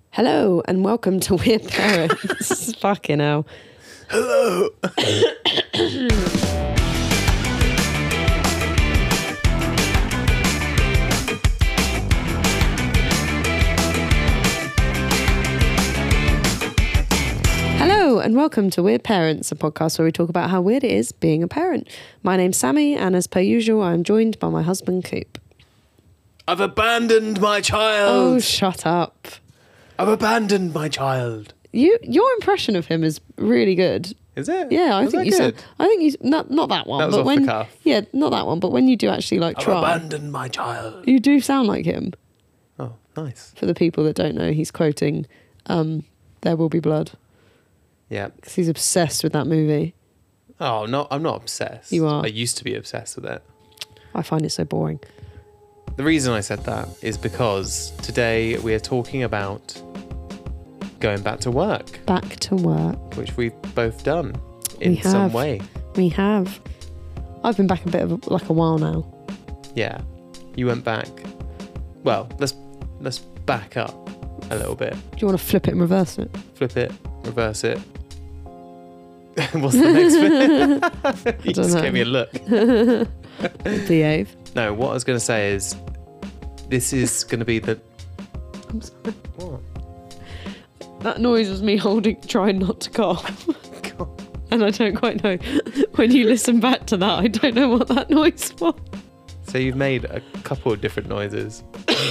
Hello and welcome to Weird Parents. Fucking hell. Hello. Hello and welcome to Weird Parents, a podcast where we talk about how weird it is being a parent. My name's Sammy, and as per usual, I'm joined by my husband, Coop. I've abandoned my child. Oh, shut up. I've abandoned my child. Your impression of him is really good. Is it? Yeah, I Was think that you good? said. I think you not that one. That was but off when, the cuff. Yeah, not that one. But when you do actually I've try, abandoned my child. you do sound like him. Oh, nice. For the people that don't know, he's quoting "There Will Be Blood" Yeah. because he's obsessed with that movie. Oh, no, I'm not obsessed. You are. I used to be obsessed with it. I find it so boring. The reason I said that is because today we are talking about going back to work, Back to work. which we've both done in We some have. way. We have. I've been back a bit of a while now. Yeah. You went back. Well, let's back up a little bit. Do you want to flip it and reverse it? Flip it, reverse it. What's the next bit? You just know. gave me a look. Behave. No, what I was going to say is this is going to be the... I'm sorry. What? That noise was me trying not to cough. God. And I don't quite know. When you listen back to that, I don't know what that noise was. So you've made a couple of different noises.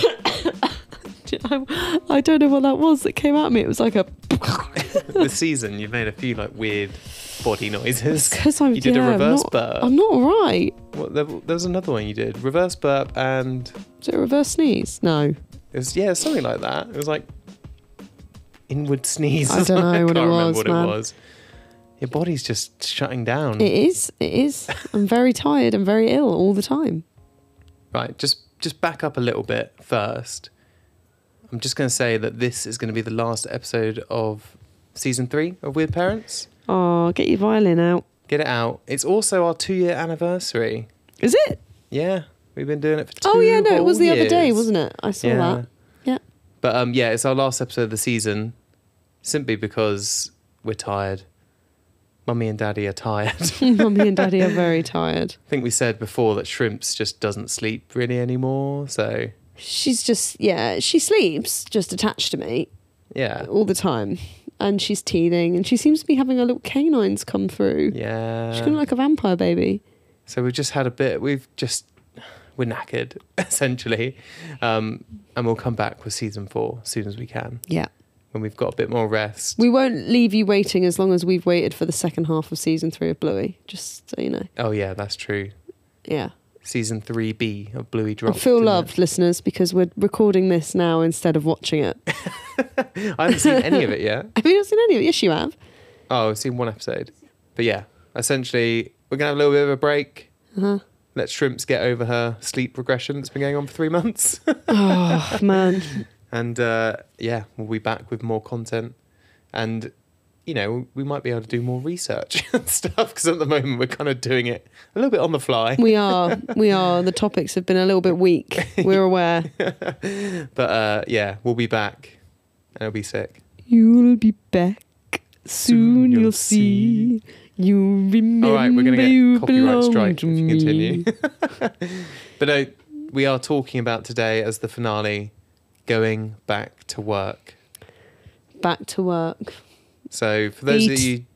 I don't know what that was that came at me. It was like a... This season, you've made a few like weird body noises. Because You did a reverse burp. I'm not alright. What, there was another one you did. Reverse burp and... Is it a reverse sneeze? No. It was, yeah, something like that. It was like inward sneeze. I don't know I what can't it remember was, what man. it was. Your body's just shutting down. It is. I'm very tired and very ill all the time. Right, just back up a little bit first. I'm just going to say that this is going to be the last episode of season 3 of Weird Parents. Oh, get your violin out. Get it out. It's also our 2-year anniversary. Is it? Yeah, we've been doing it for 2 Oh, yeah, no, it whole was the other day, years. wasn't it? I saw Yeah. that. Yeah. But yeah, it's our last episode of the season simply because we're tired. Mummy and Daddy are tired. Mummy and Daddy are very tired. I think we said before that Shrimps just doesn't sleep really anymore, so She's just, she sleeps just attached to me yeah. all the time. And she's teething and she seems to be having her little canines come through. Yeah. She's kind of like a vampire baby. So we've just had a bit, we're knackered, essentially. And we'll come back with season 4 as soon as we can, Yeah. when we've got a bit more rest. We won't leave you waiting as long as we've waited for the second half of season 3 of Bluey, just so you know. Oh yeah, that's true. Yeah. Season 3B of Bluey I dropped. feel didn't loved, listeners, because we're recording this now instead of watching it. it? I haven't seen any of it yet. Have you not seen any of it? Yes, you have. Oh, I've seen one episode. But yeah, essentially, we're going to have a little bit of a break. Uh-huh. Let Shrimps get over her sleep regression that's been going on for 3 months. Oh, man. And yeah, we'll be back with more content. And, you know, we might be able to do more research and stuff, because at the moment we're kind of doing it a little bit on the fly. We are. The topics have been a little bit weak. We're aware. But yeah, we'll be back and it'll be sick. You'll be back. Soon you'll see. You remember All right, we're going to you get copyright belong strike if to you me. continue. But no, we are talking about today as the finale, going back to work. Back to work. So for those of you...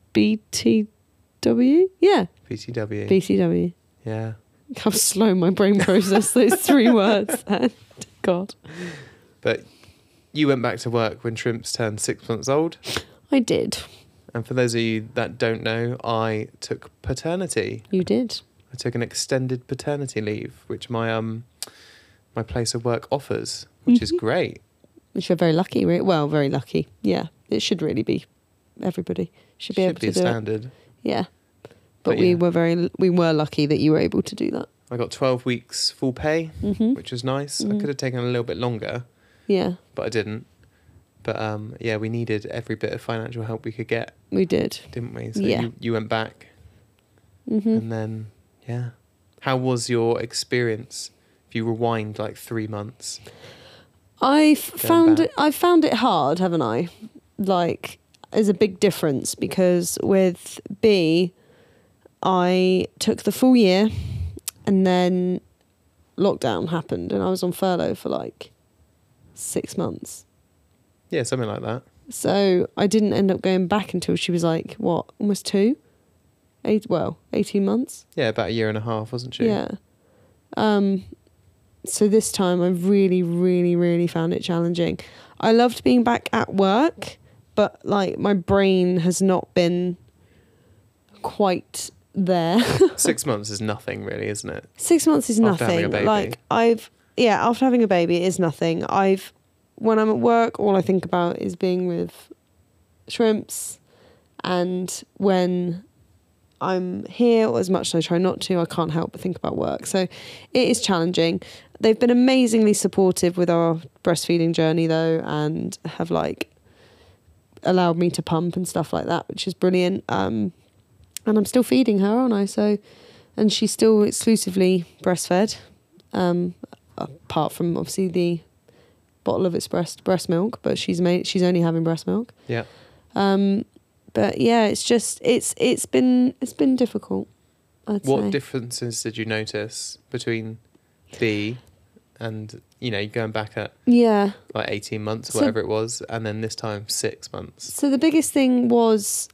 BTW? Yeah. BTW. BTW. Yeah. How slow my brain processed those 3 words then. God. But you went back to work when Shrimps turned 6 months old. I did. And for those of you that don't know, I took paternity. You did. I took an extended paternity leave, which my place of work offers, which is great. Which you're very lucky. Well, very lucky. Yeah. It should really be. Everybody should be able to a do it. standard. Yeah. But yeah. we were lucky that you were able to do that. I got 12 weeks full pay, Mm-hmm. which was nice. I could have taken a little bit longer, Yeah, but I didn't. But yeah, we needed every bit of financial help we could get, we did. didn't we? So Yeah. you went back, Mm-hmm. and then yeah. How was your experience? If you rewind like 3 months, I've found back? it. I've found it hard, haven't I? Like, there's a big difference because with B, I took the full year, and then lockdown happened, and I was on furlough for like 6 months. Yeah, something like that. So I didn't end up going back until she was like, what, almost 2? 18 months. Yeah, about 1.5 years, wasn't she? Yeah. So this time I really, really, really found it challenging. I loved being back at work, but like my brain has not been quite there. 6 months is nothing, really, isn't it? 6 months is After having a nothing. baby. After having a baby, it is nothing. When I'm at work, all I think about is being with Shrimps, and when I'm here, or as much as I try not to, I can't help but think about work. So it is challenging. They've been amazingly supportive with our breastfeeding journey though, and have like allowed me to pump and stuff like that, which is brilliant. And I'm still feeding her, aren't I? So, and she's still exclusively breastfed, apart from obviously the bottle of its breast milk, but she's only having breast milk. Yeah. But yeah, it's been difficult, I'd say. What differences did you notice between B and, going back at Yeah. like 18 months, So- whatever it was, and then this time 6 months? So the biggest thing was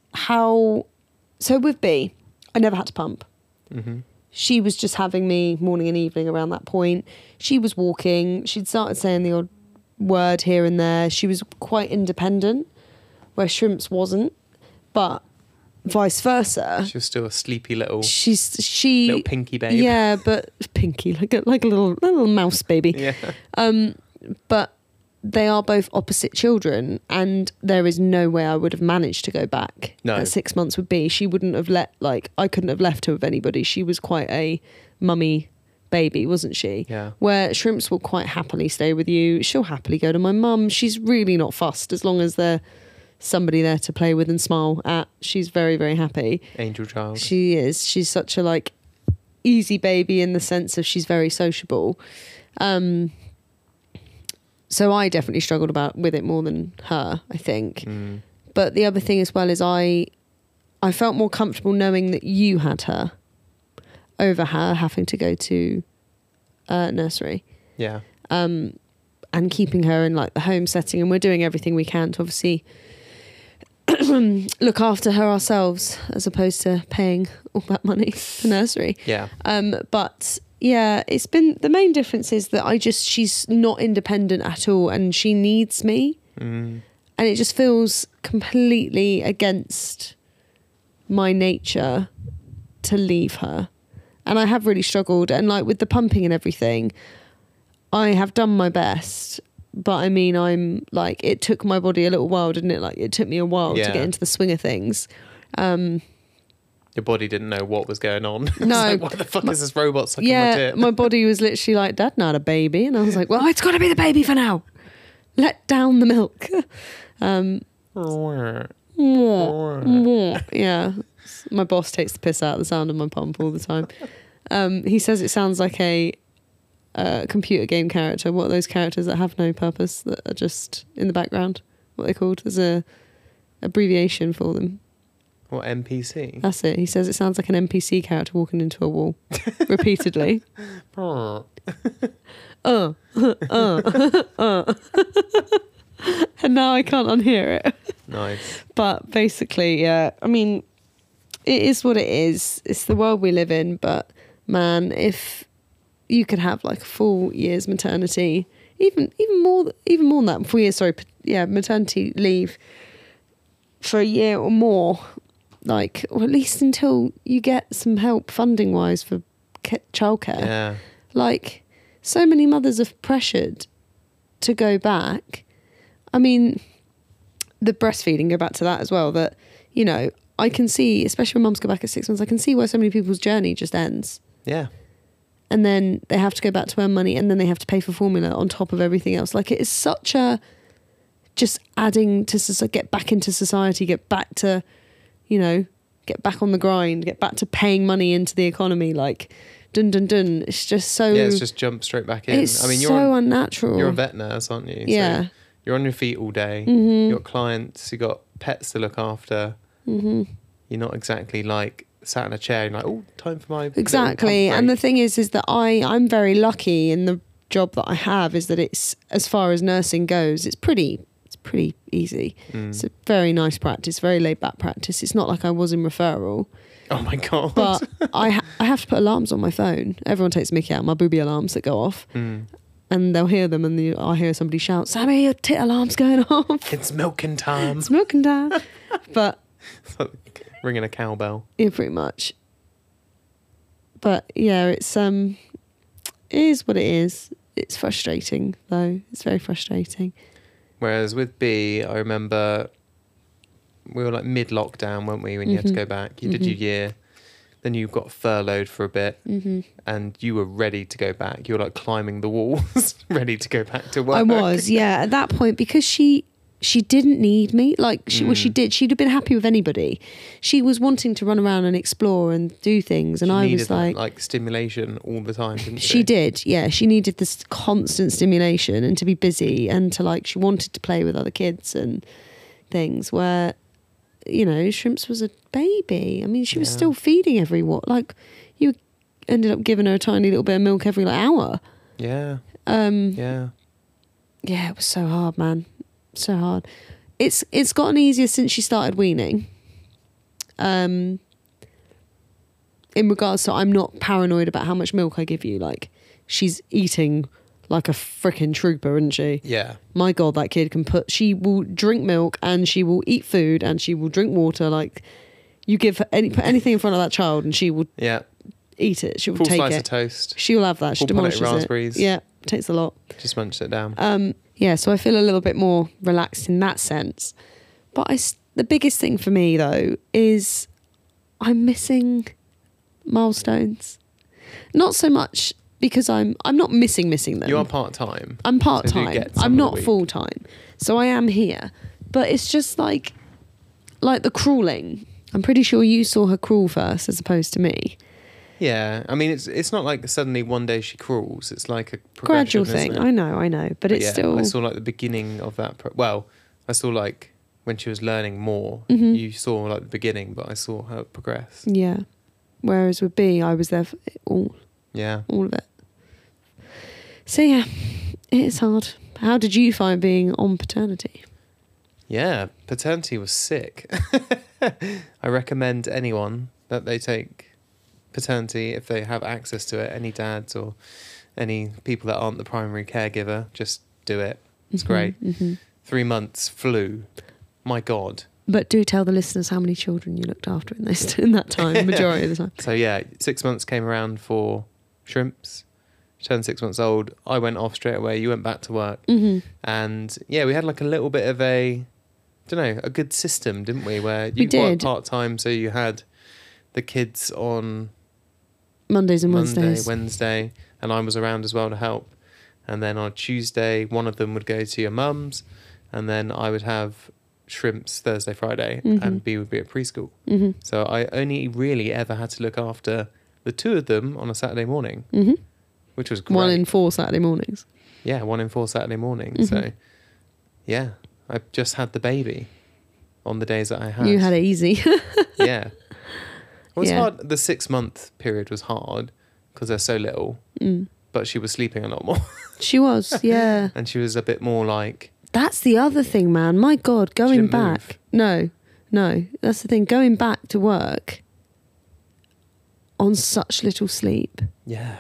so with B, I never had to pump. Mm-hmm. She was just having me morning and evening around that point. She was walking. She'd started saying the odd word here and there. She was quite independent, where Shrimps wasn't. But vice versa. She was still a sleepy little pinky babe. Yeah, but pinky, like a little mouse baby. Yeah. But they are both opposite children, and there is no way I would have managed to go back. No. At 6 months would be. She wouldn't have I couldn't have left her with anybody. She was quite a mummy baby, wasn't she? Yeah. Where Shrimps will quite happily stay with you. She'll happily go to my mum. She's really not fussed as long as there's somebody there to play with and smile at. She's very, very happy. Angel child. She is. She's such a easy baby in the sense of she's very sociable. So I definitely struggled with it more than her, I think. Mm. But the other thing as well is I felt more comfortable knowing that you had her over her having to go to nursery. Yeah. And keeping her in the home setting, and we're doing everything we can to obviously look after her ourselves as opposed to paying all that money for nursery. Yeah. But yeah, it's been, the main difference is that she's not independent at all, and she needs me. Mm. And it just feels completely against my nature to leave her. And I have really struggled. And with the pumping and everything, I have done my best. But I mean, it took my body a little while, didn't it? It took me a while to get into the swing of things. Your body didn't know what was going on. No. It's why the fuck is this robot sucking my tit? My body was literally like, Dad, not a baby. And I was like, well, it's got to be the baby for now. Let down the milk. Yeah. My boss takes the piss out of the sound of my pump all the time. He says it sounds like a computer game character. What are those characters that have no purpose, that are just in the background? What are they called? There's a abbreviation for them. What, NPC? That's it. He says it sounds like an NPC character walking into a wall repeatedly. And now I can't unhear it. Nice. But basically, yeah, I mean, it is what it is. It's the world we live in. But man, if you could have a full year's maternity, even more than that, 4 years, maternity leave for a year or more, or at least until you get some help funding wise for childcare. Yeah. So many mothers are pressured to go back. I mean, the breastfeeding, go back to that as well, that, I can see, especially when mums go back at 6 months, I can see why so many people's journey just ends. Yeah. And then they have to go back to earn money, and then they have to pay for formula on top of everything else. It is such a, just adding to, get back into society, get back to, get back on the grind, get back to paying money into the economy. dun dun dun. It's just so. Yeah, it's just jump straight back in. It's I mean, so unnatural. You're a vet nurse, aren't you? Yeah. So you're on your feet all day. Mm-hmm. You've got clients. You've got pets to look after. Mm-hmm. You're not exactly like sat in a chair and like, oh, time for my Exactly. little pump And the break. thing is that I'm very lucky in the job that I have, is that it's, as far as nursing goes, it's pretty easy. It's a very nice practice, very laid back practice. It's not like I was in referral, Oh my god. but I have to put alarms on my phone. Everyone takes the mickey out, my booby alarms that go off, and they'll hear them, and I hear somebody shout, "Sammy, your tit alarm's going off. It's milking time. It's milking time." But Ringing a cowbell. yeah, pretty much. But yeah, it is what it is. It's frustrating though. It's very frustrating. Whereas with B, I remember we were like mid-lockdown, weren't we, when you had to go back? You did your year, then you got furloughed for a bit, and you were ready to go back. You were like climbing the walls, ready to go back to work. I was, yeah, at that point, because she didn't need me. Like she did. She'd have been happy with anybody. She was wanting to run around and explore and do things, and She I needed was that, like stimulation all the time, didn't she? she did, yeah. She needed this constant stimulation and to be busy and to she wanted to play with other kids and things. Where, Shrimps was a baby. I mean, she was Yeah. still feeding you ended up giving her a tiny little bit of milk every hour. Yeah. Yeah, it was so hard, man. So hard. It's gotten easier since she started weaning. In regards to, I'm not paranoid about how much milk I give you. Like, she's eating like a freaking trooper, isn't she? Yeah. My God, that kid she will drink milk and she will eat food and she will drink water. Like, you give her put anything in front of that child and she will Yeah. eat it. She will Full take slice it. of toast. She will have that. She Full punnet demolishes raspberries. it. Yeah, takes a lot. Just munched it down. Yeah, so I feel a little bit more relaxed in that sense. But the biggest thing for me, though, is I'm missing milestones. Not so much because I'm not missing them. You are part-time. I'm So part-time. you get some I'm of the not week. full-time. So I am here. But it's just like the crawling. I'm pretty sure you saw her crawl first as opposed to me. Yeah. I mean, it's not like suddenly one day she crawls. It's like a Gradual progression, thing. isn't it? I know. But it's yeah, still... I saw the beginning of that. I saw when she was learning more. Mm-hmm. You saw the beginning, but I saw her progress. Yeah. Whereas with B, I was there for all Yeah. of it. So yeah, it is hard. How did you find being on paternity? Yeah. Paternity was sick. I recommend anyone that they take paternity if they have access to it. Any dads or any people that aren't the primary caregiver, just do it. It's great. 3 months flew. My God. But do tell the listeners how many children you looked after in that time, majority of the time. So yeah, 6 months came around for Shrimps. She turned 6 months old. I went off straight away. You went back to work. And yeah, we had a little bit of a good system, didn't we? Where you worked part-time, so you had the kids on Mondays and Monday, Wednesdays. Wednesday, and I was around as well to help. And then on Tuesday, one of them would go to your mum's, and then I would have Shrimps Thursday, Friday, and B would be at preschool. So I only really ever had to look after the two of them on a Saturday morning, which was great. 1 in 4 Saturday mornings. Yeah, 1 in 4 Saturday mornings. So yeah, I just had the baby on the days that I had. You had it easy. Yeah. It was Yeah. hard. The 6 month period was hard because they're so little, but she was sleeping a lot more. She was, yeah. And she was a bit more That's the other thing, man. My God, going didn't back. No. That's the thing. Going back to work on such little sleep. yeah.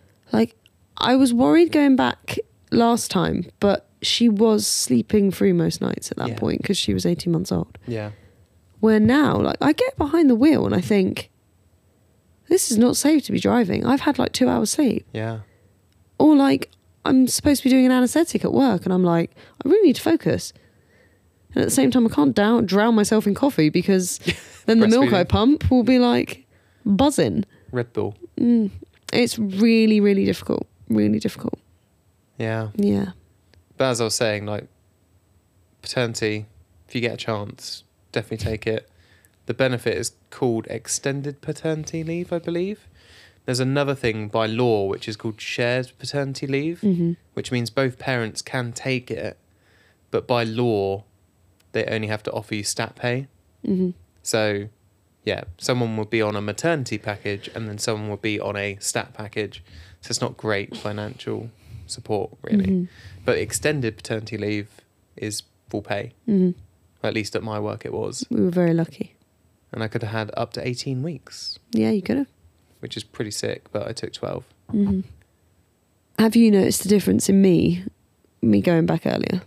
I was worried going back last time, but she was sleeping through most nights at that Yeah. point because she was 18 months old. Yeah. Where now, I get behind the wheel and I think, this is not safe to be driving. I've had 2 hours sleep. Yeah. Or I'm supposed to be doing an anaesthetic at work and I'm I really need to focus. And at the same time, I can't drown myself in coffee because then the milk I Breastfeeding. pump will be buzzing. Red Bull. It's really, really difficult. Really difficult. Yeah. Yeah. But as I was saying, paternity, if you get a chance, definitely take it. The benefit is called extended paternity leave, I believe. there's another thing by law which is called shared paternity leave, which means both parents can take it, but by law, they only have to offer you stat pay. So, yeah, someone would be on a maternity package and then someone would be on a stat package. So it's not great financial support, really. But extended paternity leave is full pay. At least at my work it was. We were very lucky. And I could have had up to 18 weeks. Yeah, you could have. Which is pretty sick, but I took 12. Have you noticed the difference in me going back earlier?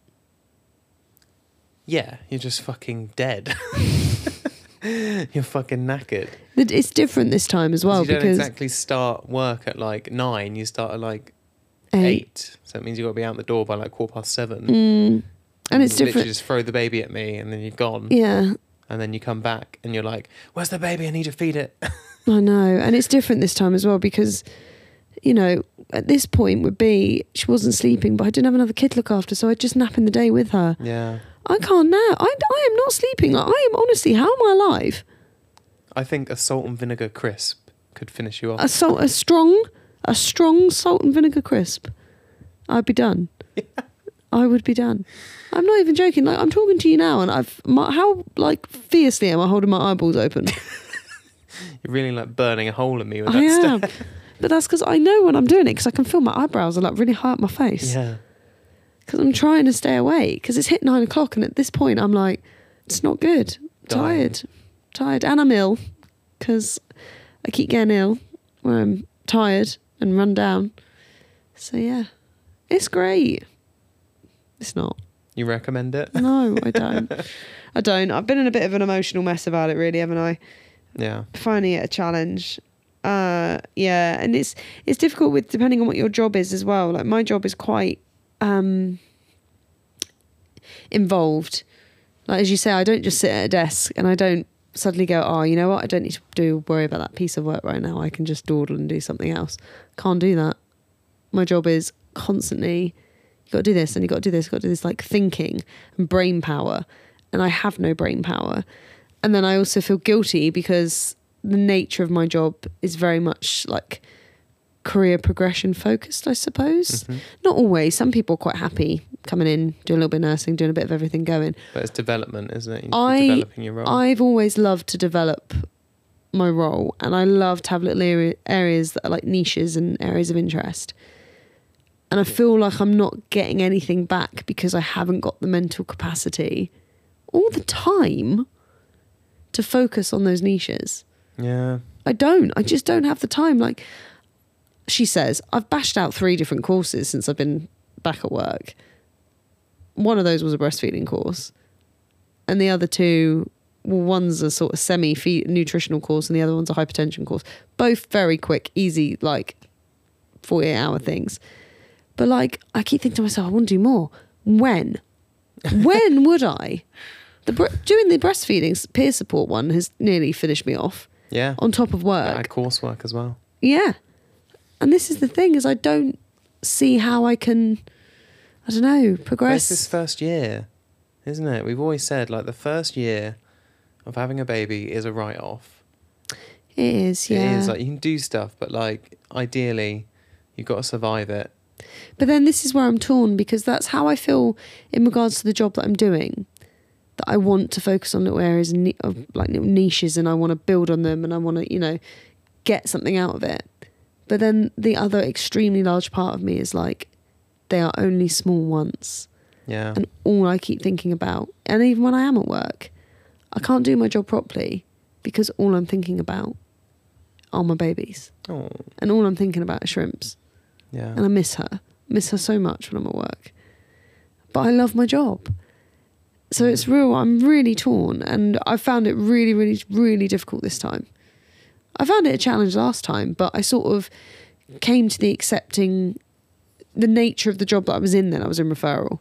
Yeah, you're just fucking dead. You're fucking knackered. It's different this time as well, You don't because exactly start work at like 9, you start at like 8. So it means you've got to be out the door by like 7:15. And it's you different. literally just throw the baby at me and then you're gone. Yeah. And then you come back and you're like, where's the baby? I need to feed it. I know. And it's different this time as well because, you know, at this point would be, she wasn't sleeping, but I didn't have another kid to look after, so I'd just nap in the day with her. Yeah. I can't now. I am not sleeping. Like, I am honestly, how am I alive? I think a salt and vinegar crisp could finish you off. A strong salt and vinegar crisp. I'd be done. Yeah. I would be done. I'm not even joking. Like, I'm talking to you now, and how like fiercely am I holding my eyeballs open? You're really like burning a hole in me with I that am, stuff. but that's because I know when I'm doing it because I can feel my eyebrows are like really high up my face. Yeah. Because I'm trying to stay awake because it's hit 9 o'clock, and at this point I'm like, it's not good. Dying. Tired, and I'm ill because I keep getting ill where I'm tired and run down. So yeah, it's great. It's not. You recommend it? No, I don't. I don't. I've been in a bit of an emotional mess about it, really, haven't I? Yeah. Finding it a challenge. Yeah, and it's difficult with depending on what your job is as well. Like my job is quite involved. Like as you say, I don't just sit at a desk and I don't suddenly go, oh, you know what? I don't need to worry about that piece of work right now. I can just dawdle and do something else. Can't do that. My job is constantly, you got to do this and you got to do this, got to do this, like thinking and brain power. And I have no brain power. And then I also feel guilty because the nature of my job is very much like career progression focused, I suppose. Not always. Some people are quite happy coming in, doing a little bit of nursing, doing a bit of everything going. But it's development, isn't it? You're developing your role. I've always loved to develop my role, and I love to have little areas that are like niches and areas of interest. And I feel like I'm not getting anything back because I haven't got the mental capacity all the time to focus on those niches. Yeah. I just don't have the time. Like she says, I've bashed out 3 different courses since I've been back at work. One of those was a breastfeeding course. And the other 2, well, one's a sort of semi-nutritional course and the other one's a hypertension course. Both very quick, easy, like 48-hour things. But like, I keep thinking to myself, I want to do more. When? When would I? Doing the breastfeeding peer support one has nearly finished me off. Yeah. On top of work. Add coursework as well. Yeah. And this is the thing, is I don't see how I can, I don't know, progress. But it's this first year, isn't it? We've always said, like, the first year of having a baby is a write-off. It is, yeah. It is. Like, you can do stuff, but, like, ideally, you've got to survive it. But then this is where I'm torn, because that's how I feel in regards to the job that I'm doing. That I want to focus on little areas of like little niches, and I want to build on them, and I want to, you know, get something out of it. But then the other extremely large part of me is like, they are only small once. Yeah. And all I keep thinking about, and even when I am at work, I can't do my job properly because all I'm thinking about are my babies. Oh. And all I'm thinking about is shrimps. Yeah. And I miss her so much when I'm at work. But I love my job. So it's real, I'm really torn, and I found it really, really, really difficult this time. I found it a challenge last time, but I sort of came to the accepting the nature of the job that I was in then. I was in referral.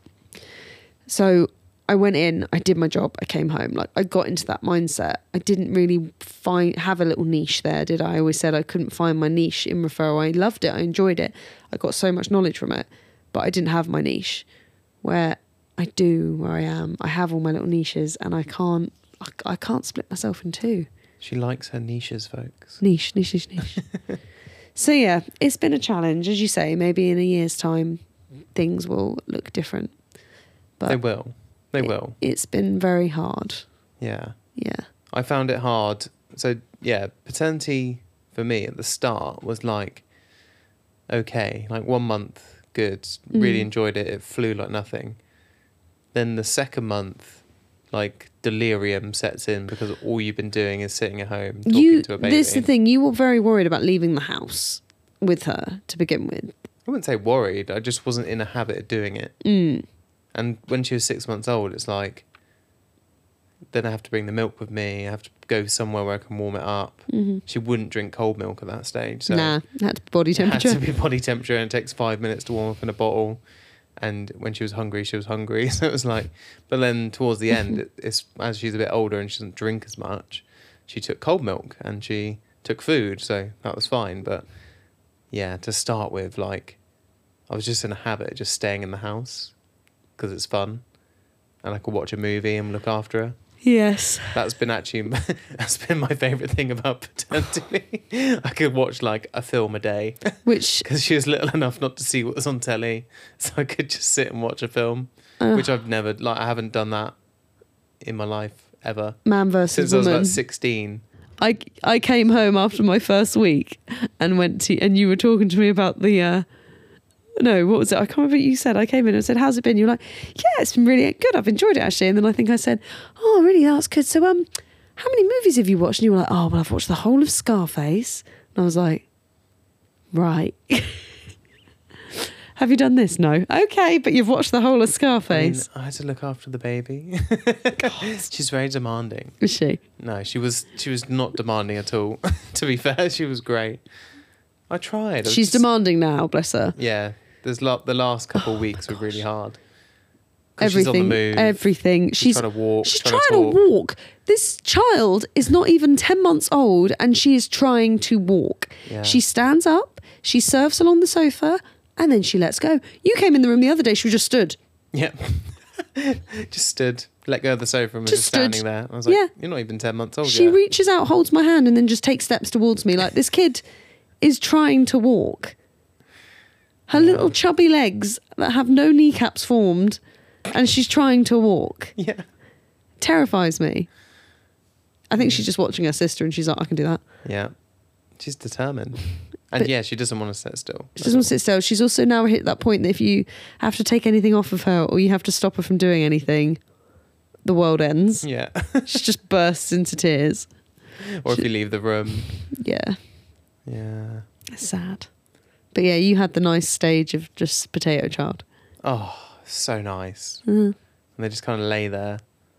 So I went in, I did my job, I came home. Like, I got into that mindset. I didn't really have a little niche there, did I? I always said I couldn't find my niche in referral. I loved it, I enjoyed it. I got so much knowledge from it, but I didn't have my niche where I do, where I am. I have all my little niches, and I can't split myself in 2. She likes her niches, folks. Niche. So yeah, it's been a challenge, as you say. Maybe in a year's time, things will look different. But They will. They will. It's been very hard. Yeah. Yeah. I found it hard. So, yeah, paternity for me at the start was like, okay, like 1 month, good. Really enjoyed it. It flew like nothing. Then the second month, like delirium sets in because all you've been doing is sitting at home talking to a baby. This is the thing. You were very worried about leaving the house with her to begin with. I wouldn't say worried. I just wasn't in a habit of doing it. And when she was 6 months old, it's like, then I have to bring the milk with me. I have to go somewhere where I can warm it up. She wouldn't drink cold milk at that stage. So Nah, it had to be body temperature. It had to be body temperature, and it takes 5 minutes to warm up in a bottle. And when she was hungry, she was hungry. So it was like, but then towards the end, it's as she's a bit older and she doesn't drink as much, she took cold milk and she took food. So that was fine. But yeah, to start with, like, I was just in a habit of just staying in the house because it's fun. And I could watch a movie and look after her. Yes. That's been my favourite thing about paternity. I could watch like a film a day. Which, Because she was little enough not to see what was on telly. So I could just sit and watch a film, which I haven't done that in my life ever. man versus Since I was woman. about 16. I came home after my first week and and you were talking to me about the no, what was it? I can't remember what you said. I came in and said, "How's it been?" You were like, "Yeah, it's been really good. I've enjoyed it actually." And then I think I said, "Oh, really? That's good. So, how many movies have you watched?" And you were like, "Oh, well, I've watched the whole of Scarface." And I was like, "Right." Have you done this? No. Okay, but you've watched the whole of Scarface. I had to look after the baby. She's very demanding. Is she? No, she was not demanding at all. To be fair, she was great. I tried. She's demanding now, bless her. Yeah, the last couple of weeks were really hard. 'Cause she's on the move. Everything. She's trying to walk. She's trying to walk. This child is not even 10 months old and she is trying to walk. Yeah. She stands up, she surfs along the sofa, and then she lets go. You came in the room the other day, she just stood. Yeah. Just stood, let go of the sofa and was Just just standing stood. there. I was like, Yeah. you're not even 10 months old She yet. reaches out, holds my hand, and then just takes steps towards me. Like, this kid is trying to walk. Her little chubby legs that have no kneecaps formed, and she's trying to walk. Yeah. Terrifies me. I think she's just watching her sister and she's like, I can do that. Yeah. She's determined. And But- yeah, she doesn't want to sit still. She doesn't want to sit still. She's also now hit that point that if you have to take anything off of her or you have to stop her from doing anything, the world ends. Yeah. She just bursts into tears. Or if you leave the room. Yeah, Yeah. it's sad. But yeah, you had the nice stage of just potato child. Oh, so nice. Mm. And they just kind of lay there.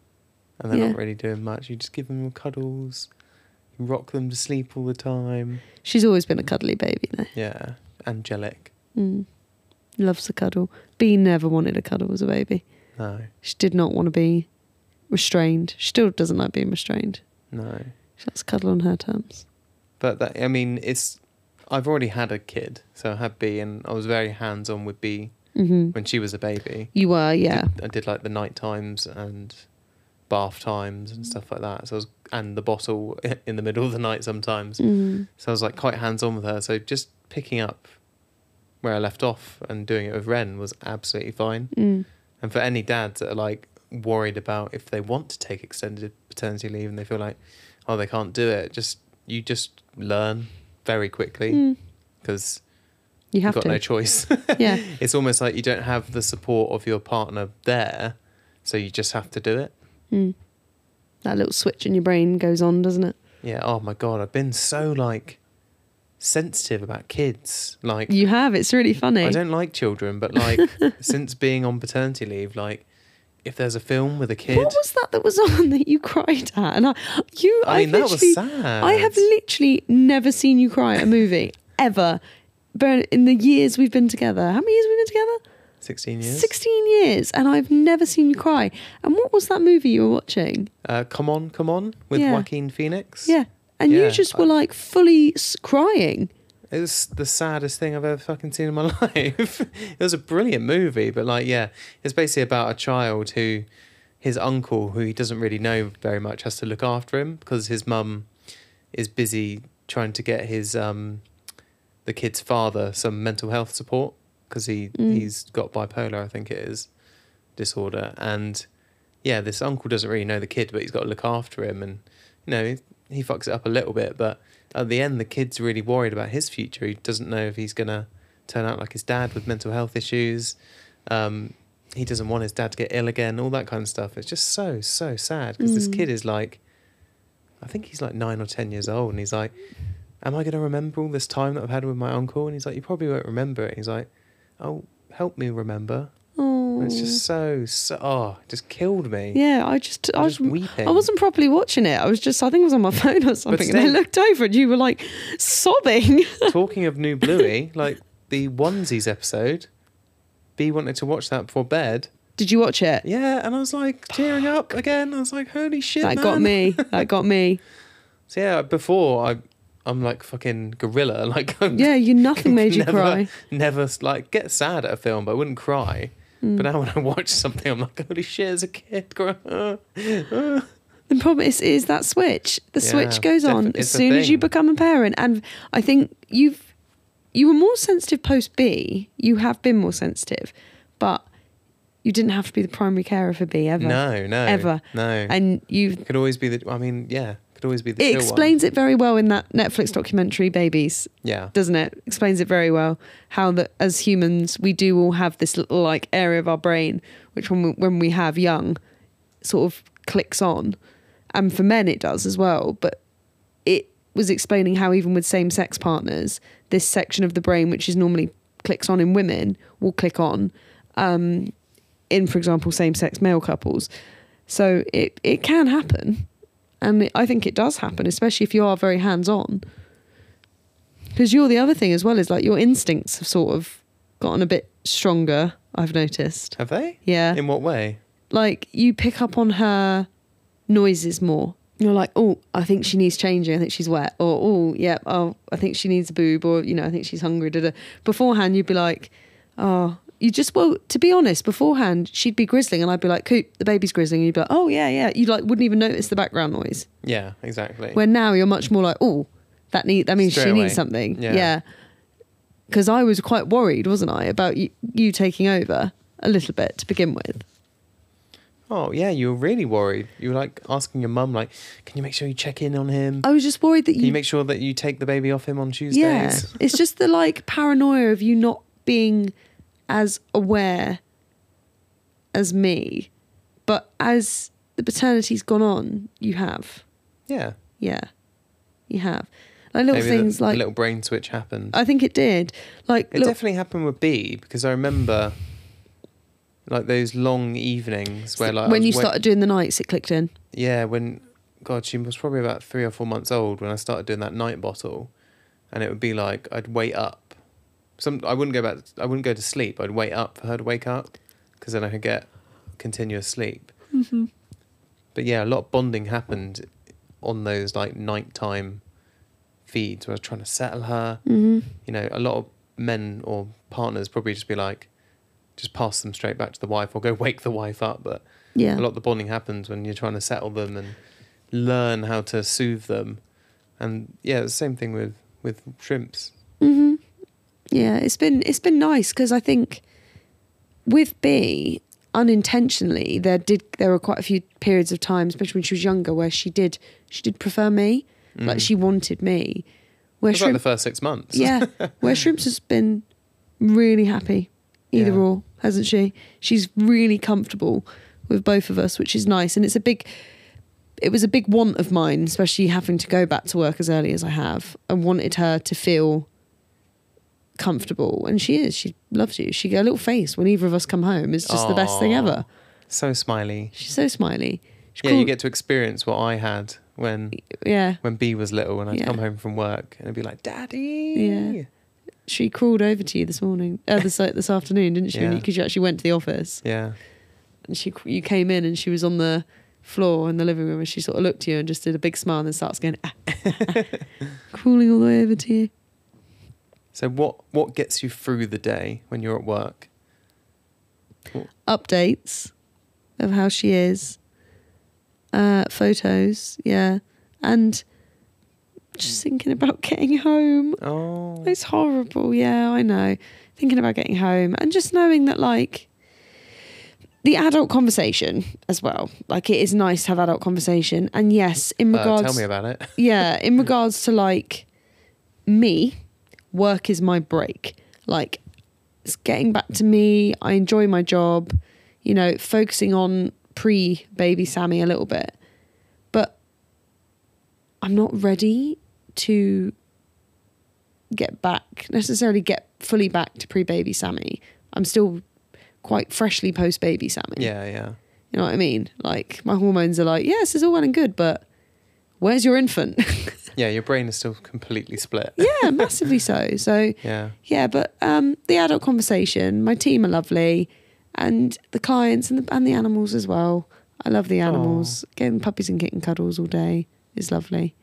And they're Yeah. not really doing much. You just give them cuddles. You rock them to sleep all the time. She's always been a cuddly baby though. Yeah. Angelic. Mm. Loves to cuddle. Bea never wanted a cuddle as a baby. No. She did not want to be restrained. She still doesn't like being restrained. No. She likes to cuddle on her terms. But that, I mean, I've already had a kid. So I had Bea and I was very hands-on with Bea when she was a baby. You were, yeah. I did like the night times and bath times and stuff like that. So and the bottle in the middle of the night sometimes. Mm. So I was like quite hands-on with her. So just picking up where I left off and doing it with Ren was absolutely fine. Mm. And for any dads that are like worried about if they want to take extended paternity leave and they feel like, oh, they can't do it, you just learn very quickly because You you've have got to. no choice. Yeah. It's almost like you don't have the support of your partner there, so you just have to do it. Mm. That little switch in your brain goes on, doesn't it? Yeah. Oh my God, I've been so like sensitive about kids. Like You have. It's really funny. I don't like children, but like since being on paternity leave, like if there's a film with a kid, What was that was on that you cried at? And I mean, that was sad. I have literally never seen you cry at a movie ever. But in the years we've been together, how many years have we been together? 16 years. 16 years, and I've never seen you cry. And what was that movie you were watching? Come on, with Yeah. Joaquin Phoenix. Yeah, and you Yeah. just were like fully crying. It was the saddest thing I've ever fucking seen in my life. It was a brilliant movie, but like, yeah, it's basically about a child who, his uncle, who he doesn't really know very much, has to look after him because his mum is busy trying to get his the kid's father some mental health support because he's got bipolar, I think it is, disorder. And yeah, this uncle doesn't really know the kid, but he's got to look after him. And, you know, he fucks it up a little bit. But at the end, the kid's really worried about his future. He doesn't know if he's going to turn out like his dad with mental health issues. He doesn't want his dad to get ill again, all that kind of stuff. It's just so sad because this kid is like, I think he's like 9 or 10 years old. And he's like, am I going to remember all this time that I've had with my uncle? And he's like, you probably won't remember it. And he's like, oh, help me remember. Oh. And it's just it just killed me. Yeah, I was weeping. I wasn't properly watching it. I think it was on my phone or something. And I looked over and you were like sobbing. Talking of New Bluey, like the Onesies episode, B wanted to watch that before bed. Did you watch it? Yeah, and I was like tearing up again. I was like, holy shit, That man. got me. So yeah, before I'm like fucking gorilla. Like nothing made you cry. Never like get sad at a film, but I wouldn't cry. But now when I watch something, I'm like, holy shit, as a kid. The problem is that switch. The switch goes on as soon as you become a parent. And I think you were more sensitive post B. You have been more sensitive. But you didn't have to be the primary carer for B ever. No. Ever. No. And you could always be could always be the It chill explains one. it very well in that Netflix documentary, Babies. Yeah. Doesn't it? Explains it very well. How that as humans, we do all have this little like area of our brain, which when we have young, sort of clicks on. And for men it does as well. But it was explaining how even with same-sex partners, this section of the brain, which is normally clicks on in women, will click on in, for example, same-sex male couples. So it can happen. And I think it does happen, especially if you are very hands-on. Because you're the other thing as well, is like your instincts have sort of gotten a bit stronger, I've noticed. Have they? Yeah. In what way? Like you pick up on her noises more. You're like, oh, I think she needs changing. I think she's wet. Or, oh, yeah, I think she needs a boob. Or, I think she's hungry. Beforehand, you'd be like, oh... to be honest, beforehand, she'd be grizzling and I'd be like, Coop, the baby's grizzling. And you'd be like, oh, yeah. You wouldn't even notice the background noise. Yeah, exactly. Where now you're much more like, oh, that means Straight she away. needs something. Yeah. Because I was quite worried, wasn't I, about you taking over a little bit to begin with. Oh, yeah, you were really worried. You were like asking your mum, like, can you make sure you check in on him? I was just worried that Can you make sure that you take the baby off him on Tuesdays? Yeah. It's just the like paranoia of you not being as aware as me, but as the paternity's gone on, you have. Yeah. Yeah, you have. Like little Maybe things the like little brain switch happened. I think it did. Like It definitely happened with B because I remember like those long evenings where like when you started doing the nights, it clicked in. Yeah, she was probably about 3 or 4 months old when I started doing that night bottle, and it would be like I'd wait up. I wouldn't go to sleep. I'd wait up for her to wake up because then I could get continuous sleep. Mm-hmm. But yeah, a lot of bonding happened on those like nighttime feeds where I was trying to settle her. Mm-hmm. A lot of men or partners probably just be like, just pass them straight back to the wife or go wake the wife up. But Yeah. a lot of the bonding happens when you're trying to settle them and learn how to soothe them. And yeah, it's the same thing with shrimps. Mm-hmm. Yeah, it's been nice because I think with B, unintentionally, there were quite a few periods of time, especially when she was younger, where she did prefer me, like she wanted me. Where It was like the first 6 months. Yeah, where Shrimps has been really happy, either or, hasn't she? She's really comfortable with both of us, which is nice, and it was a big want of mine, especially having to go back to work as early as I have. I wanted her to feel comfortable, and she loves you. She got a little face when either of us come home. It's just the best thing ever. So smiley. She's so smiley. You get to experience what I had when B was little, and I'd come home from work and it'd be like, Daddy. Yeah. She crawled over to you this morning, this afternoon, didn't she? Yeah. Because you actually went to the office. Yeah. And you came in and she was on the floor in the living room, and she sort of looked at you and just did a big smile and then starts going crawling all the way over to you. So what gets you through the day when you're at work? Updates of how she is, photos, yeah, and Just thinking about getting home. Oh. It's horrible. Yeah, I know. Thinking about getting home and just knowing that, like, the adult conversation as well. Like, it is nice to have adult conversation. And yes, in regards... Tell me about it. Yeah, in regards to, like, me, work is my break. Like, it's getting back to me. I enjoy my job, you know, focusing on pre-baby Sammy a little bit. But I'm not ready to necessarily get fully back to pre-baby Sammy. I'm still quite freshly post-baby Sammy. Yeah, yeah. You know what I mean? Like, my hormones are like, yes, it's all well and good, but where's your infant? Yeah, your brain is still completely split. Yeah, massively so. So, yeah, but the adult conversation, my team are lovely, and the clients and the animals as well. I love the animals. Getting puppies and kitten cuddles all day is lovely.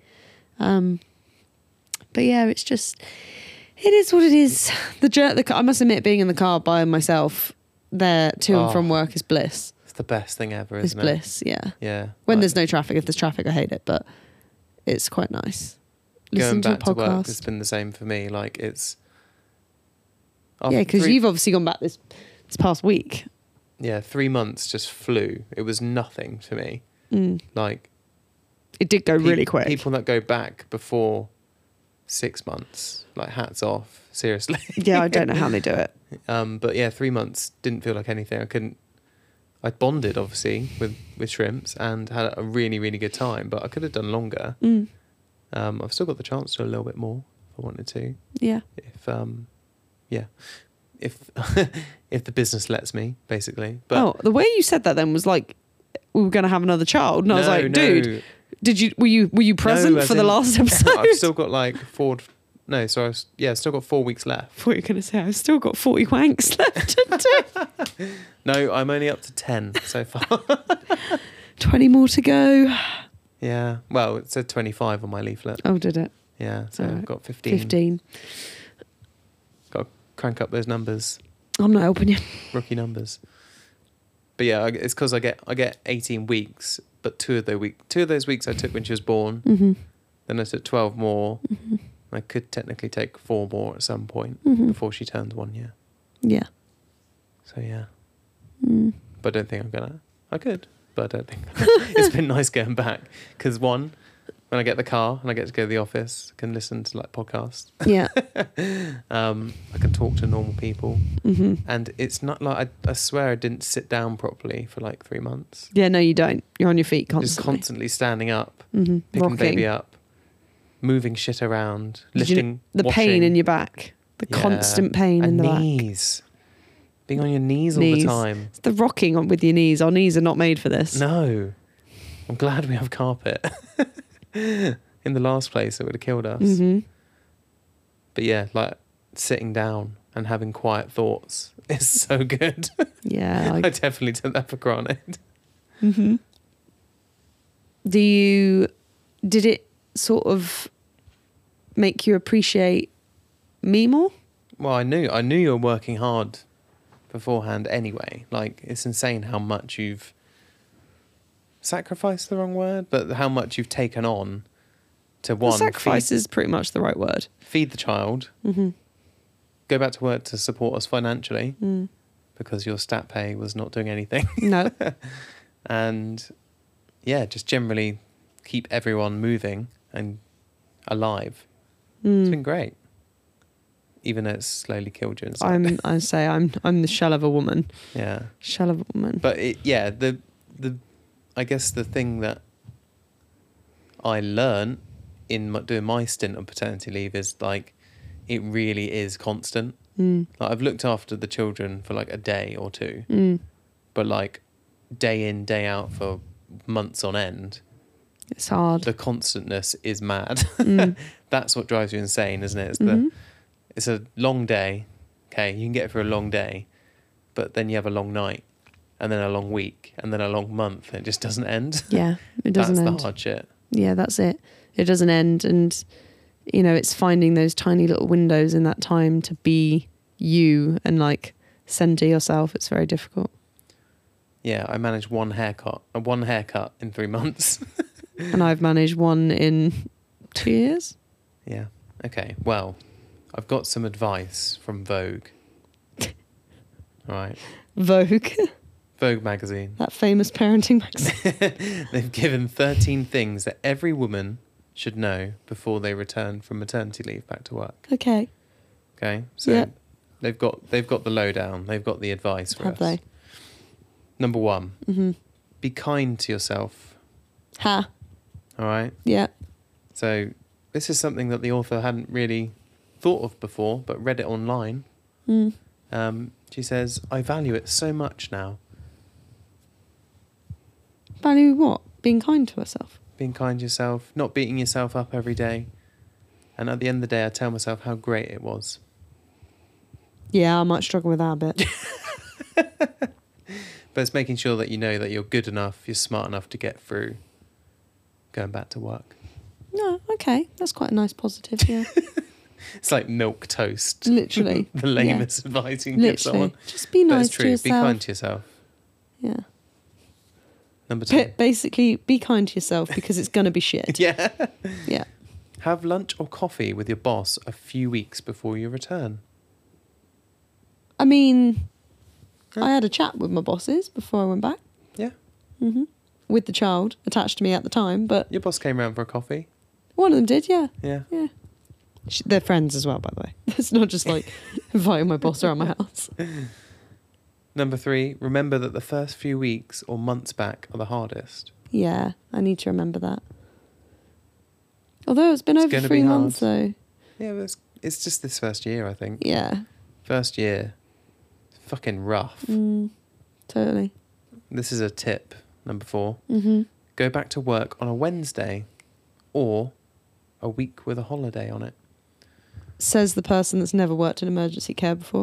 But yeah, it's just, it is what it is. I must admit, being in the car by myself there to and from work is bliss. It's the best thing ever, isn't it? It's bliss, yeah. Yeah. When there's no traffic. If there's traffic, I hate it, but it's quite nice. Listen going back to a to work podcast. has been the same for me. Like, it's... Yeah, because you've obviously gone back this past week. Yeah, 3 months just flew. It was nothing to me. Like... It did go really quick. People that go back before 6 months, like, hats off, seriously. Yeah, I don't know how they do it. But yeah, 3 months didn't feel like anything. I bonded, obviously, with shrimps and had a really, really good time, but I could have done longer. I've still got the chance to do a little bit more if I wanted to. Yeah. If the business lets me, basically. But the way you said that then was like we were going to have another child, and I was like, dude, were you present for the last episode? I've still got like still got 4 weeks left. I thought you were going to say I've still got 40 wanks left to do. No, I'm only up to 10 so far. 20 more to go. Yeah, well, it said 25 on my leaflet. Oh, did it? Yeah, so I've got 15. Got to crank up those numbers. I'm not helping you. Rookie numbers. But yeah, it's because I get 18 weeks, but two of those weeks I took when she was born. Mm-hmm. Then I took 12 more. Mm-hmm. I could technically take 4 more at some point before she turns 1 year. Yeah. So yeah. But I don't think I'm gonna. I could, but I don't think. It's been nice going back because when I get the car and I get to go to the office, I can listen to like podcasts. Yeah. I can talk to normal people, and it's not like I swear I didn't sit down properly for like 3 months. Yeah, no, you don't. You're on your feet constantly. Just constantly standing up, picking Rocking. baby up, moving shit around, lifting, the washing. pain in your back, the constant pain in the back. Knees. Being on your knees all the time. It's the rocking with your knees. Our knees are not made for this. No. I'm glad we have carpet. In the last place, it would have killed us. But yeah, like sitting down and having quiet thoughts is so good. Yeah. I definitely took that for granted. Did it sort of make you appreciate me more? Well, I knew you were working hard beforehand anyway. Like, it's insane how much you've sacrificed, the wrong word, but how much you've taken on to Sacrifice is pretty much the right word. Feed the child, go back to work to support us financially because your stat pay was not doing anything. No. And yeah, just generally keep everyone moving and alive. It's been great. Even though it's slowly killed you inside. I'm the shell of a woman. Yeah. Shell of a woman. But I guess the thing that I learned in doing my stint on paternity leave is like, it really is constant. Like, I've looked after the children for like a day or two, but like day in, day out for months on end. It's hard. The constantness is mad. That's what drives you insane, isn't it? It's a long day. Okay, you can get through a long day, but then you have a long night, and then a long week, and then a long month, and it just doesn't end. Yeah, it doesn't end. That's the hard shit. Yeah, that's it. It doesn't end, and you know, it's finding those tiny little windows in that time to be you and like center yourself. It's very difficult. Yeah, I managed one haircut in 3 months. And I've managed one in 2 years. Yeah. Okay. Well, I've got some advice from Vogue. All right. Vogue, Vogue magazine. that famous parenting magazine. They've given 13 things that every woman should know before they return from maternity leave back to work. Okay. Okay. So Yeah. they've got the lowdown. They've got the advice for Have us. they? Number 1. Mm-hmm. Be kind to yourself. Ha. All right. Yeah. So this is something that the author hadn't really thought of before, but read it online. Mm. She says, I value it so much now. Value what? Being kind to herself. Being kind to yourself, not beating yourself up every day. And at the end of the day, I tell myself how great it was. Yeah, I might struggle with that a bit. But it's making sure that you know that you're good enough, you're smart enough to get through going back to work. No, okay. That's quite a nice positive, yeah. It's like milk toast. Literally. The lamest advice you can give Literally. someone. Just be But nice it's true. to yourself. Be kind to yourself. Yeah. Number 2. Basically, be kind to yourself because it's going to be shit. Yeah. Yeah. Have lunch or coffee with your boss a few weeks before you return. I mean, I had a chat with my bosses before I went back. Yeah. Hmm. With the child attached to me at the time, but Your boss came round for a coffee. one of them did, yeah. Yeah. Yeah. They're friends as well, by the way. It's not just like inviting my boss around my house. Number 3, remember that the first few weeks or months back are the hardest. Yeah, I need to remember that. Although it's been It's over gonna 3 be hard. months, though. Yeah, but it's just this first year, I think. Yeah. First year. Fucking rough. Totally. This is a tip, number 4. Mm-hmm. Go back to work on a Wednesday or a week with a holiday on it. Says the person that's never worked in emergency care before.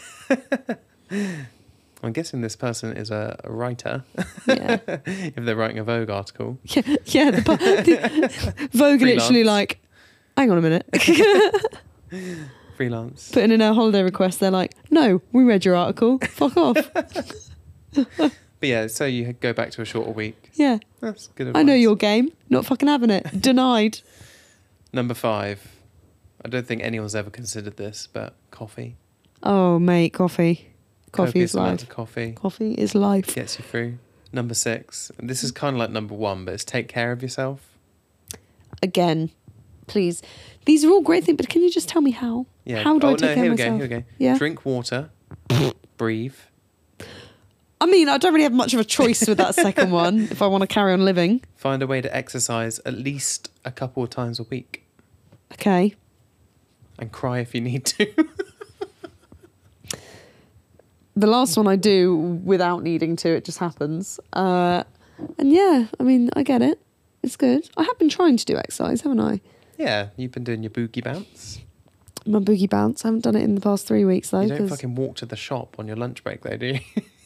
I'm guessing this person is a writer. Yeah. If they're writing a Vogue article. Yeah, Vogue literally like, hang on a minute. Freelance. Putting in a holiday request, they're like, no, we read your article. Fuck off. But yeah, so you go back to a shorter week. Yeah. That's good advice. I know your game. Not fucking having it. Denied. Number 5. I don't think anyone's ever considered this, but coffee. Oh, mate, coffee. Coffee Copious is amounts life. of coffee Coffee is life. gets you through. Number 6. And this is kind of like number 1, but it's take care of yourself. Again, please. These are all great things, but can you just tell me how? Yeah. How do I take care here of we myself? go. Here we go. Yeah. Drink water. Breathe. I mean, I don't really have much of a choice with that second one if I want to carry on living. Find a way to exercise at least a couple of times a week. Okay. And cry if you need to. The last one I do without needing to, it just happens. And yeah, I mean, I get it. It's good. I have been trying to do exercise, haven't I? Yeah, you've been doing your boogie bounce. My boogie bounce. I haven't done it in the past 3 weeks though. You don't 'cause- fucking walk to the shop on your lunch break though, do you?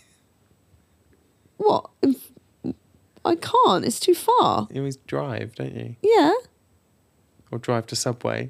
What? I can't. It's too far. You always drive, don't you? Yeah. Or drive to Subway.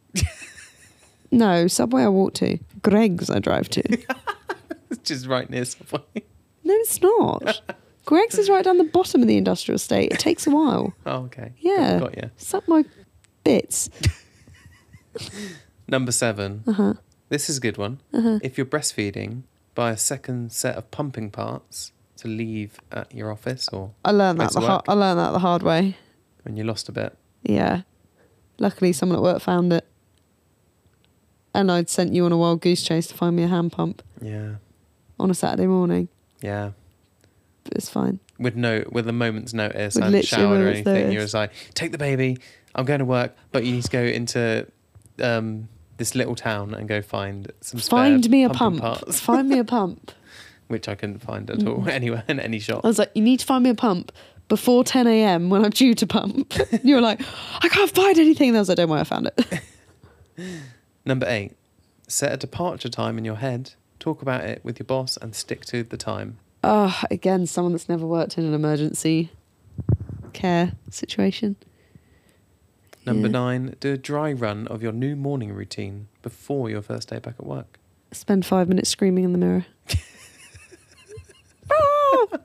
No, Subway I walk to. Greg's I drive to. It's just right near Subway. No, it's not. Greg's is right down the bottom of the industrial estate. It takes a while. Oh, okay. Yeah. Got you. Suck my bits. Number 7. Uh-huh. This is a good one. If you're breastfeeding, buy a second set of pumping parts to leave at your office or I learned that place of work I learned that the hard way. when you lost a bit. Yeah. Luckily someone at work found it. And I'd sent you on a wild goose chase to find me a hand pump Yeah. on a Saturday morning. Yeah. But it's fine. With a moment's notice, With I hadn't literally a showered or moment's anything. You notice. was like, take the baby, I'm going to work, but you need to go into this little town and go find some spare Find me a pumping pump. parts, Find me a pump. which I couldn't find at all anywhere in any shop. I was like, you need to find me a pump before 10 a.m. when I'm due to pump. And you were like, I can't find anything. And I was like, don't worry, I found it. Number 8, set a departure time in your head, talk about it with your boss and stick to the time. Again, someone that's never worked in an emergency care situation. Number Yeah. 9, do a dry run of your new morning routine before your first day back at work. Spend 5 minutes screaming in the mirror.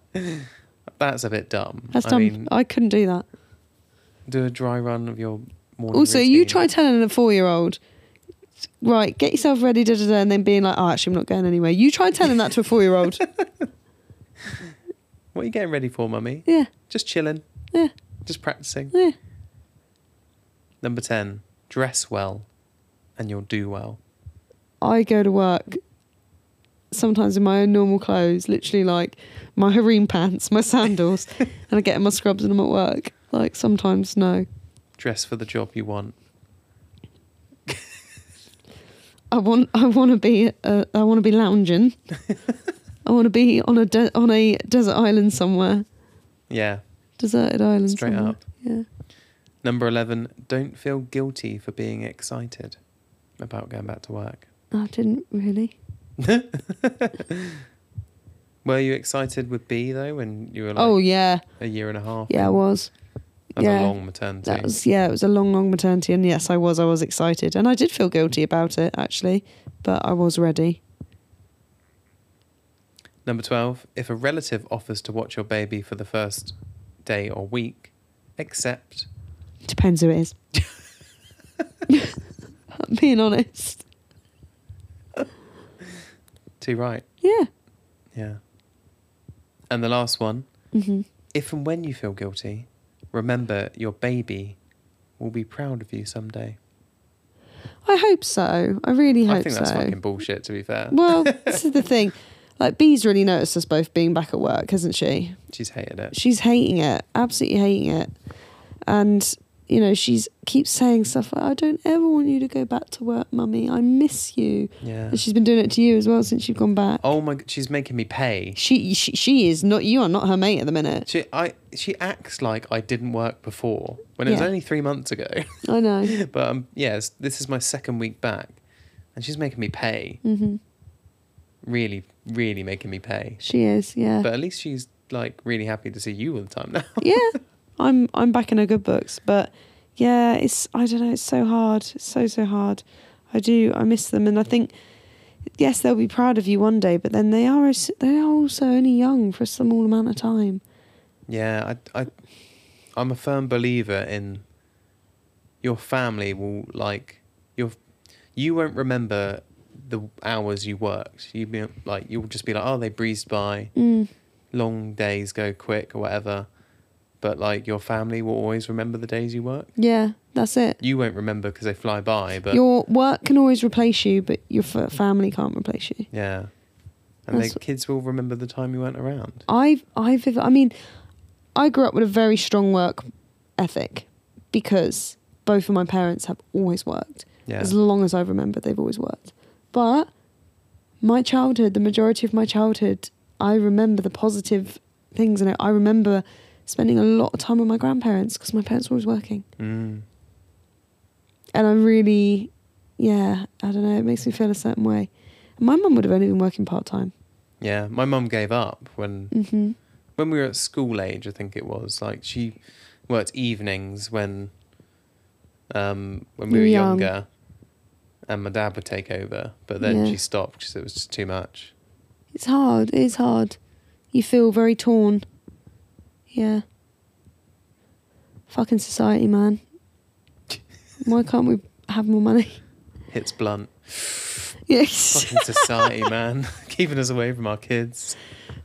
That's a bit dumb. That's I dumb. mean, I couldn't do that. do a dry run of your morning Also, routine. you try telling a 4-year-old, right, get yourself ready, da, da, da, and then being like, oh, actually, I'm not going anywhere. You try telling that to a 4-year-old. What are you getting ready for, mummy? Yeah. Just chilling. Yeah. Just practicing. Yeah. Number 10, dress well and you'll do well. I go to work sometimes in my own normal clothes, literally like my harem pants, my sandals, and I get in my scrubs and I'm at work. Like sometimes, no. Dress for the job you want. I want to be lounging. I want to be on a desert island somewhere. Yeah. Deserted island. Straight somewhere. up. Yeah. Number 11, don't feel guilty for being excited about going back to work. I didn't really. Were you excited with B though when you were like Oh yeah. a year and a half? Yeah, I was. That was yeah. a long maternity. It was a long maternity, and yes, I was excited, and I did feel guilty about it actually, but I was ready. Number 12, if a relative offers to watch your baby for the first day or week, accept. Depends who it is. I'm being honest. Too right. Yeah. Yeah. And the last one, Mm-hmm. if and when you feel guilty, remember your baby will be proud of you someday. I hope so. I really hope so. I think that's fucking bullshit, to be fair. Well, this is the thing. Like, Bee's really noticed us both being back at work, hasn't she? She's hated it. She's hating it. Absolutely hating it. And, you know, keeps saying stuff like, I don't ever want you to go back to work, mummy. I miss you. Yeah. And she's been doing it to you as well since you've gone back. Oh my, she's making me pay. She is not, you are not her mate at the minute. She acts like I didn't work before when it was Yeah. only 3 months ago. I know. But yes, this is my second week back, and she's making me pay. Mm-hmm. Really, really making me pay. She is, yeah. But at least she's like really happy to see you all the time now. Yeah. I'm back in her good books, but yeah, I don't know, it's so hard. It's so hard. I miss them, and I think yes, they'll be proud of you one day, but then they are also only young for a small amount of time. Yeah, I'm a firm believer in your family will you won't remember the hours you worked. You'll just be like, oh, they breezed by. Long days go quick or whatever. But like your family will always remember the days you worked. Yeah, that's it. You won't remember because they fly by, but Your work can always replace you, but your family can't replace you. yeah. And the kids will remember the time you weren't around. I grew up with a very strong work ethic because both of my parents have always worked. Yeah. As long as I remember, they've always worked. But my childhood, the majority of my childhood, I remember the positive things in it. I remember spending a lot of time with my grandparents because my parents were always working. Mm. And I really, I don't know, it makes me feel a certain way. My mum would have only been working part-time. Yeah, my mum gave up when we were at school age, I think it was. Like she worked evenings when we were young. younger, and my dad would take over. But then Yeah. she stopped because it was just too much. It's hard. It is hard. You feel very torn. Yeah. Fucking society, man. Why can't we have more money? Hits blunt. Yes. Fucking society, man. Keeping us away from our kids.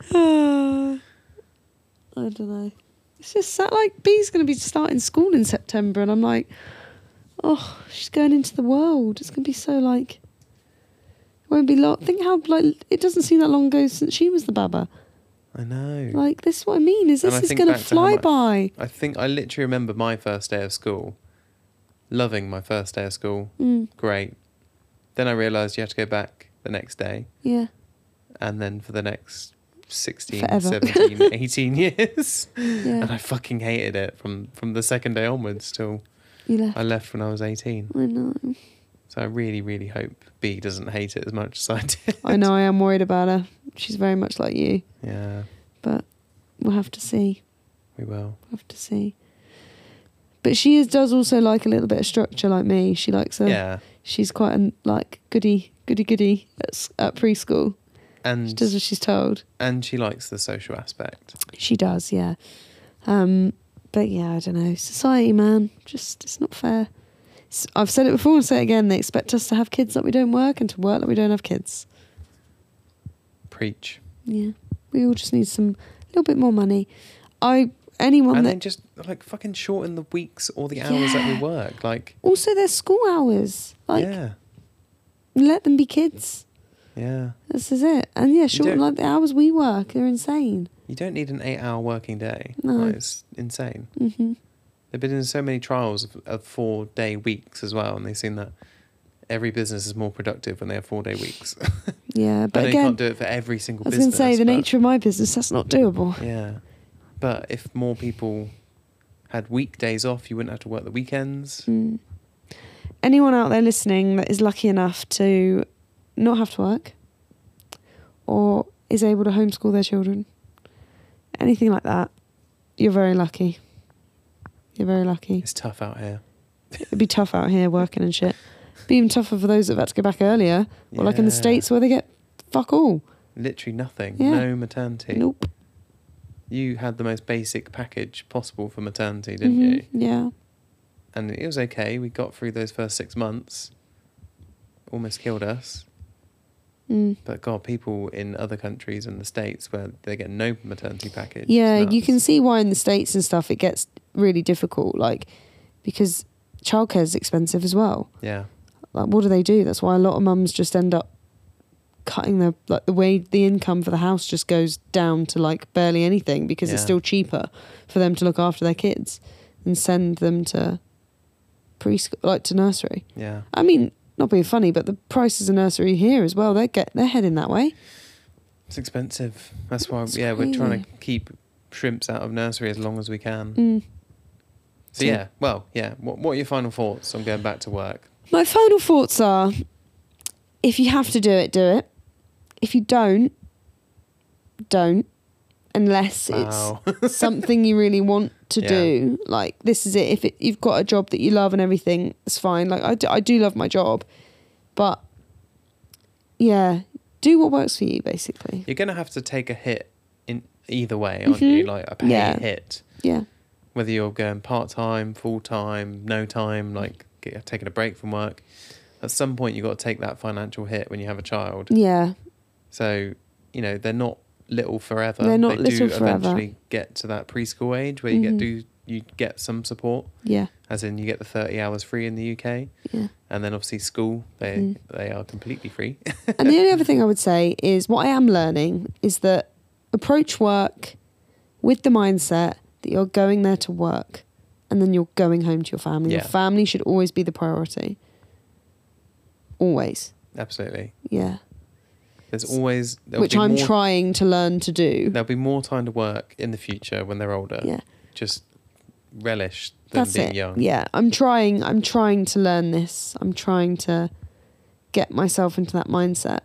I don't know. It's just that, like, Bee's going to be starting school in September, and I'm like, oh, she's going into the world. It's going to be so, like, it won't be long. Think how, like, it doesn't seem that long ago since she was the baba. I know. Like, this is what I mean, is And this I is think going to back to how fly much- by. I literally remember my first day of school. Loving my first day of school. Great. Then I realised you have to go back the next day. Yeah. And then for the next 16, Forever. 17, 18 years. Yeah. And I fucking hated it from the second day onwards till You left. I left when I was 18. I know. So I really, really hope B doesn't hate it as much as I did. I know, I am worried about her. She's very much like you. Yeah, But we'll have to see. we will. We'll have to see. But she does also like a little bit of structure like me. She likes a... Yeah. She's quite a, like, goody at preschool. She does And what she's told. and she likes the social aspect. She does, yeah. But yeah, I don't know. Society, man. Just, it's not fair. I've said it before, I'll say it again. They expect us to have kids that we don't work and to work that we don't have kids. Preach. Yeah. We all just need some little bit more money. Anyone and that then just like fucking shorten the weeks or the hours that we work. Like, also their school hours. Like, yeah. let them be kids. Yeah. This is it. And yeah, shorten don't- like the hours we work. They're insane. You don't need an 8-hour working day. No. Like, it's insane. Hmm. They've been in so many trials of 4-day weeks as well, and they've seen that every business is more productive when they have 4-day weeks. Yeah, I but know you again, can't do it for every single I was business. going to say, the but- nature of my business, that's not doable. Yeah. But if more people had weekdays off, you wouldn't have to work the weekends. Mm. Anyone out there listening that is lucky enough to not have to work or is able to homeschool their children, anything like that, you're very lucky. You're very lucky. It's tough out here. It'd be tough out here working and shit. Be even tougher for those that have had to go back earlier, or like in the Yeah. States where they get fuck all. Literally nothing. Yeah. No maternity. Nope. You had the most basic package possible for maternity, didn't you? Yeah. And it was okay. We got through those first 6 months. Almost killed us. Mm. But God, people in other countries and the States where they get no maternity package. it's Yeah, you nuts. can see why in the States and stuff it gets really difficult, like, because childcare is expensive as well. Yeah. Like, what do? That's why a lot of mums just end up cutting the way the income for the house just goes down to like barely anything, because it's Yeah. still cheaper for them to look after their kids and send them to preschool, like to nursery. Yeah. I mean, not being funny, but the prices of nursery here as well, they're heading that way. It's expensive. That's why, It's we're trying crazy. to keep shrimps out of nursery as long as we can. Mm. So yeah, well, yeah. What are your final thoughts on going back to work? My final thoughts are, if you have to do it, do it. If you don't, unless Wow. it's something you really want to Yeah. do. Like, this is it. If you've got a job that you love and everything, it's fine. Like, I do love my job, but yeah, do what works for you, basically. You're going to have to take a hit in either way, aren't you? Like a pay Yeah. hit. Yeah. Whether you're going part-time, full-time, no time, like taking a break from work. At some point, you've got to take that financial hit when you have a child. Yeah. So, they're not little forever. They're not they little do forever. eventually get to that preschool age where you get some support, Yeah. as in you get the 30 hours free in the UK. Yeah. And then obviously school, they are completely free. And the only other thing I would say is, what I am learning is that approach work with the mindset that you're going there to work and then you're going home to your family. Your Yeah. family should always be the priority. Always. Absolutely. Yeah. There'll Which be I'm more, trying to learn to do. There'll be more time to work in the future when they're older. Yeah. Just relish them That's being it. young. Yeah. I'm trying to learn this. I'm trying to get myself into that mindset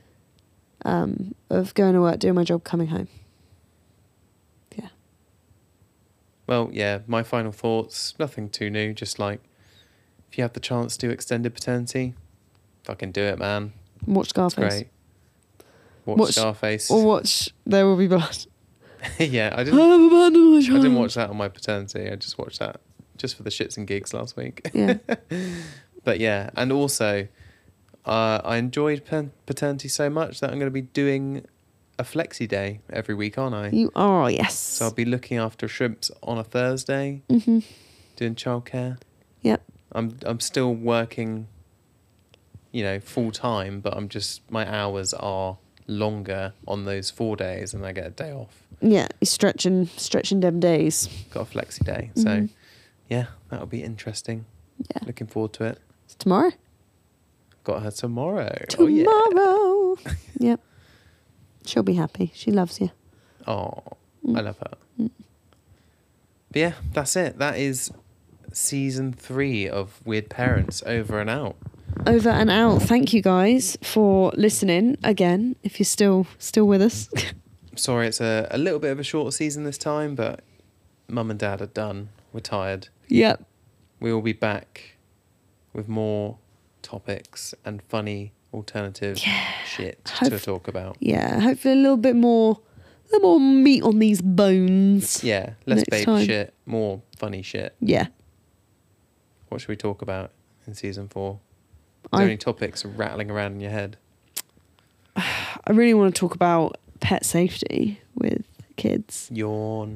of going to work, doing my job, coming home. Yeah. Well, yeah, my final thoughts, nothing too new, just like, if you have the chance to do extended paternity, fucking do it, man. Watch It's Scarface. great. Watch Scarface. Or watch There Will Be Blood. Yeah, I I didn't have abandoned my child. I didn't watch that on my paternity. I just watched that just for the shits and gigs last week. Yeah. But yeah, and also, I enjoyed paternity so much that I'm going to be doing a flexi day every week, aren't I? You are, yes. So I'll be looking after shrimps on a Thursday, doing childcare. Yep. I'm still working, full time, but my hours are longer on those 4 days, and I get a day off. Yeah, you're stretching them days. Got a flexi day, so yeah, that'll be interesting. Yeah. Looking forward to it. It's tomorrow. Got her tomorrow. Tomorrow. Yep. She'll be happy. She loves you. Oh, I love her. But yeah, that's it. That is season 3 of Weird Parents, over and out. Over and out. Thank you guys for listening again, if you're still with us. Sorry, it's a little bit of a shorter season this time, but Mum and Dad are done. We're tired. Yep. We will be back with more topics and funny alternative shit to talk about. Yeah, hopefully a little bit more meat on these bones. Yeah, less Next baby time. shit, more funny shit. Yeah. What should we talk about? in season 4? Is there any topics rattling around in your head? I really want to talk about pet safety with kids. Yawn.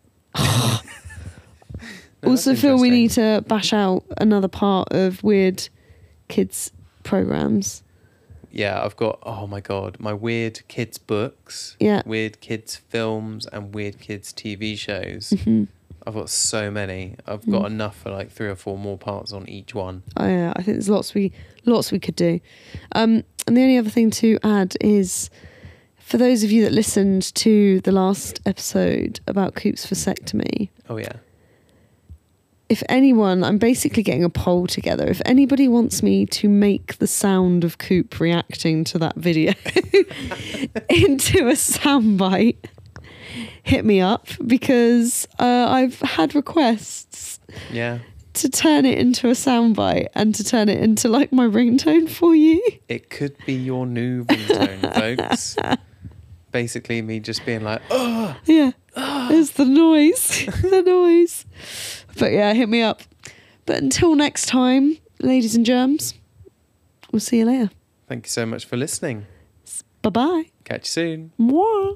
Also feel we need to bash out another part of weird kids programs. Yeah, I've got, oh my God, my weird kids books, Yeah. weird kids films and weird kids TV shows. Mm-hmm. I've got so many. I've got enough for like 3 or 4 more parts on each one. Oh yeah, I think there's lots we could do. And the only other thing to add is, for those of you that listened to the last episode about Coop's vasectomy, Oh yeah. if anyone, I'm basically getting a poll together. If anybody wants me to make the sound of Coop reacting to that video into a soundbite, hit me up, because I've had requests Yeah. to turn it into a soundbite and to turn it into like my ringtone for you. It could be your new ringtone, folks. Basically me just being like, oh, Yeah, it's the noise, the noise. But yeah, hit me up. But until next time, ladies and germs, we'll see you later. thank you so much for listening. Bye-bye. Catch you soon. Mwah.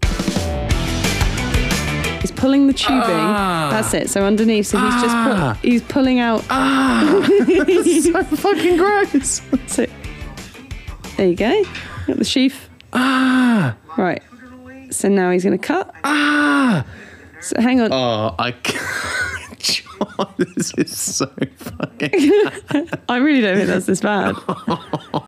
He's pulling the tubing. That's it. So underneath, so he's pulling out. It's so fucking gross. So there you go. Got the sheath. Right. So now he's going to cut. So hang on. Oh, I can't. John, this is so fucking... I really don't think that's this bad.